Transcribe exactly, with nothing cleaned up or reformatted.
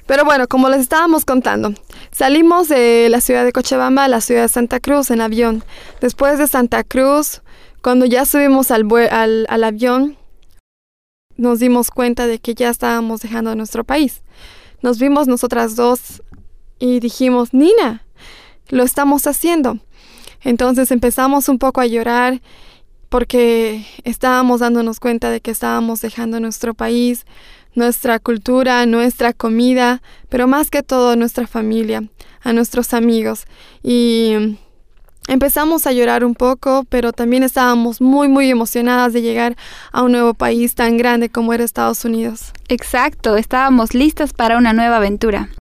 Pero bueno, como les estábamos contando, salimos de la ciudad de Cochabamba a la ciudad de Santa Cruz en avión. Después de Santa Cruz, cuando ya subimos al, vue- al, al avión, nos dimos cuenta de que ya estábamos dejando nuestro país. Nos vimos nosotras dos y dijimos, Nina, lo estamos haciendo. Entonces empezamos un poco a llorar porque estábamos dándonos cuenta de que estábamos dejando nuestro país, nuestra cultura, nuestra comida, pero más que todo nuestra familia, a nuestros amigos. Y empezamos a llorar un poco, pero también estábamos muy, muy emocionadas de llegar a un nuevo país tan grande como era Estados Unidos. Exacto, estábamos listas para una nueva aventura.